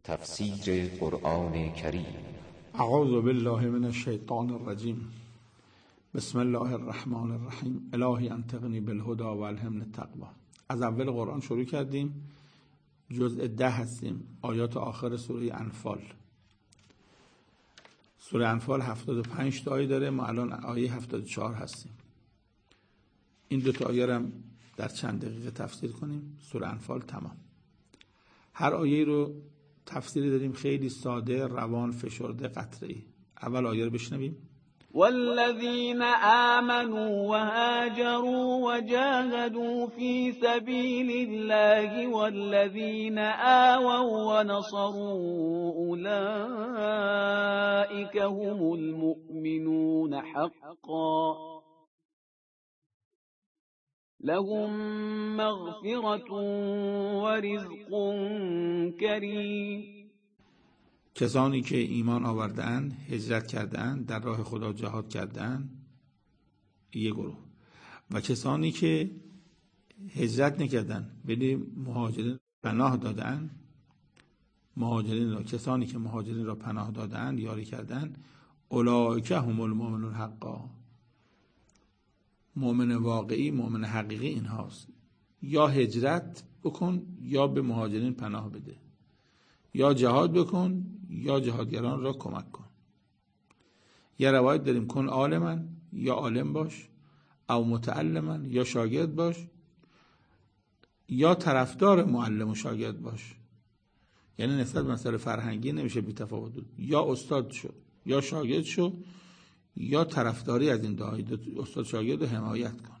تفسیر قرآن کریم. اعوذ بالله من الشیطان الرجیم. بسم الله الرحمن الرحیم. الهی انطقنی بالهدی و الهمنی التقوی. از اول قرآن شروع کردیم، جزء 10 هستیم، آیات آخر سوره انفال. سوره انفال 75 تا آیه داره، ما الان آیه 74 هستیم. این دو تا آیه رو در چند دقیقه تفسیر کنیم. سوره انفال تمام. هر آیه رو تفسیری داریم خیلی ساده، روان، فشرده، قطعی. اول آیه رو بشنویم. والذين آمنوا وهاجروا وجاهدوا في سبيل الله والذين آووا ونصروا أولئك هم المؤمنون حقا لهم مغفرة ورزق کریم. کسانی که ایمان آوردند، هجرت کردند، در راه خدا جهاد کردند، یک گروه. و کسانی که هجرت نکردند، ولی مهاجرین پناه دادند، کسانی که مهاجرین را پناه دادند، یاری کردند، اولئک هم المؤمنون حقا. مؤمن واقعی، مؤمن حقیقی این هاست. یا هجرت بکن یا به مهاجرین پناه بده، یا جهاد بکن یا جهادگران را کمک کن. یه روایت داریم کن عالما، یا عالم باش، او متعلما، یا شاگرد باش، یا طرفدار معلم و شاگرد باش. یعنی نسبت به مسائل فرهنگی نمیشه بی تفاوت بود. یا استاد شو یا شاگرد شو، یا طرفداری از این دعای استاد شاگرد رو حمایت کن.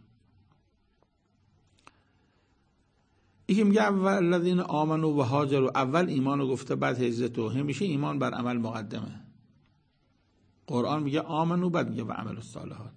یکی میگه اول الذین آمنوا و هاجروا، اول ایمان رو گفته بعد هجرت. و همیشه ایمان بر عمل مقدمه. قرآن میگه آمنو بعد میگه و عمل الصالحات.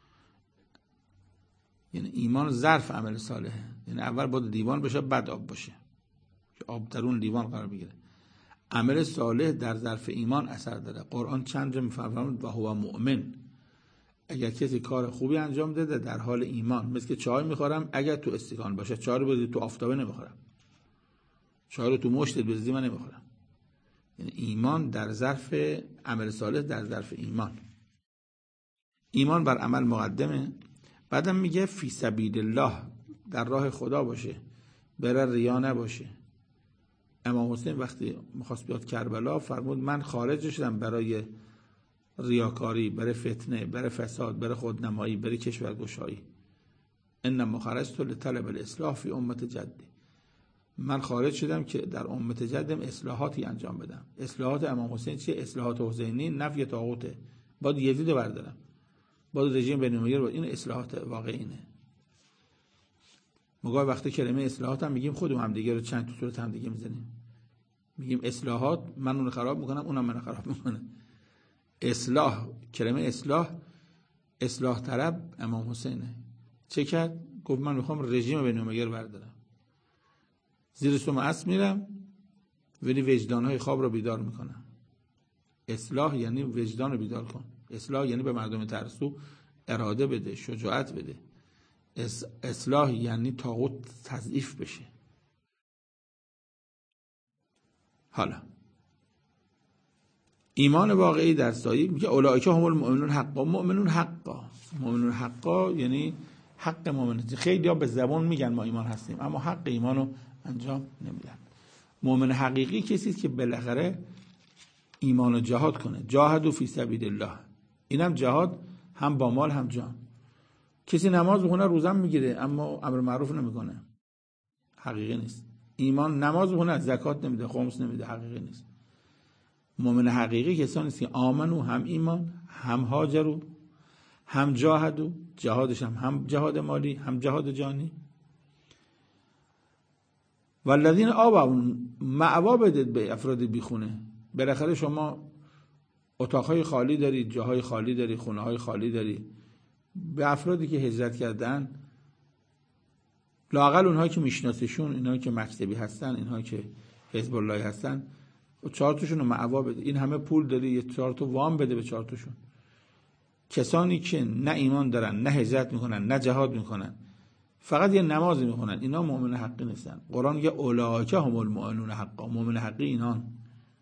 یعنی ایمان ظرف عمل صالحه. یعنی اول باید لیوان بشه بعد آب باشه که آب درون لیوان قرار بگیره. عمل صالح در ظرف ایمان اثر داره. قرآن چند جا میفرماید و هو مؤمن. اگر کسی کار خوبی انجام داده در حال ایمان، مثل که چای میخورم اگر تو استکان باشه، چای رو بذاری تو آفتابه نمیخورم، چای رو تو مشتت بذاری من نمیخورم. یعنی ایمان در ظرف عمل صالح، در ظرف ایمان. ایمان بر عمل مقدمه. بعدم میگه فی سبیل الله، در راه خدا باشه، بره ریا نباشه. امام حسین وقتی میخواست بیاد کربلا فرمود من خارج شدم برای ریاکاری، برای فتنه، برای فساد، برای خودنمایی، برای کشورگشایی. انما خرجت لطلب الاصلاح فی امت جدی. من خارج شدم که در امت جدم اصلاحاتی انجام بدم. اصلاحات امام حسین چیه؟ اصلاحات حسینی، نفی طاغوته. باید یزید رو بردارم، باید رژیم بنی امیه رو. این اصلاحات واقعی اینه. مگاه وقتی کلمه اصلاحات هم میگیم خودمون هم دیگه رو چند تو صورت هم دیگه میزنیم. میگیم اصلاحات، من اون خراب میکنم اونم من خراب میکنه. اصلاح، کلمه اصلاح طلب امام حسینه. چه کرد؟ گفت من میخوام رژیم بنی امیه رو بردارم، زیر سم اسب میرم ولی وجدانهای خواب رو بیدار میکنم. اصلاح یعنی وجدان رو بیدار کن. اصلاح یعنی به مردم ترسو اراده بده، شجاعت بده. اصلاح یعنی طاغوت تضعیف بشه. حالا ایمان واقعی در سایه میگه اولئک هم المؤمنون حقا. مؤمنون حقا، مؤمنون حقا یعنی حق مؤمنیت. خیلی ها به زبان میگن ما ایمان هستیم اما حق ایمانو انجام نمیدن. مؤمن حقیقی کسی است که بالاخره ایمان و جهاد کنه. جاهدوا فی سبیل الله. اینم جهاد، هم با مال هم جان. کسی نماز بخونه، روزه میگیره اما امر معروف نمیکنه، حقیقی نیست. ایمان نماز بخونه، زکات نمیده، خمس نمیده، حقیقی نیست. مؤمن حقیقی کسانی است که آمنو، هم ایمان، هم هاجرو، هم جاهدو. جهادش هم جهاد مالی هم جهاد جانی. والذین آووا، معوا بدید به افراد بیخونه. بالاخره شما اتاقهای خالی دارید، جاهای خالی دارید، خونه‌های خالی دارید. به افرادی که هجرت کردن، لااقل اونهایی که میشناسیشون، اینهایی که مکتبی هستن، اینهایی که حزب الله هستن، 4 تاشون رو معوا بده. این همه پول داری، یه 4 تا وام بده به 4 تاشون. کسانی که نه ایمان دارن، نه هجرت میکنن، نه جهاد میکنن، فقط یه نماز میخونن، اینا مؤمن حقی نیستن. قرآن میگه اولئک هم المؤمنون حقا. مؤمن حقی اینان.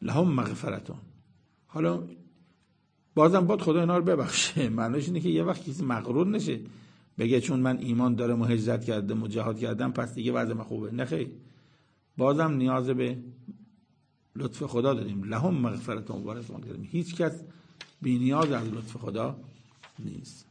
لهم مغفرتون. حالا بازم باید خدا اینا رو ببخشه. معنیش اینه که یه وقت کسی مغرور نشه بگه چون من ایمان دارم و هجرت کردم و جهاد کردم پس دیگه وضع من خوبه. نه خیر، بازم نیاز به لطف خدا داریم. لهم مغفرتون و رزق کریم. هیچ کس بی نیاز از لطف خدا نیست.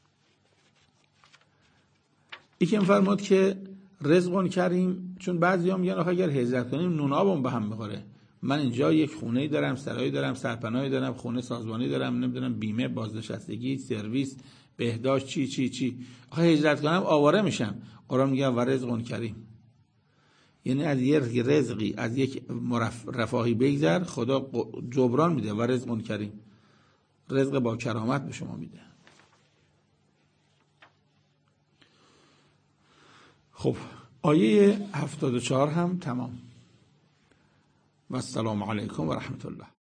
یکی فرمود که رزق کریم، چون بعضی‌ها میگن آخه اگر هجرت کنیم نون آبم به هم میخوره. من اینجا یک خونه دارم، سرایی دارم، سرپناهی دارم، خونه سازمانی دارم، نمیدونم بیمه، بازنشستگی، سرویس، بهداشت، چی چی چی. آخه هجرت کنم آواره میشم. قرآن میگه و رزق کریم، یعنی از یک رزقی، از یک رفاهی بگذر، خدا جبران میده. و رزق کریم، رزق با کرامت به شما میده. خب آیه 74 هم تمام. و السلام علیکم و رحمت الله.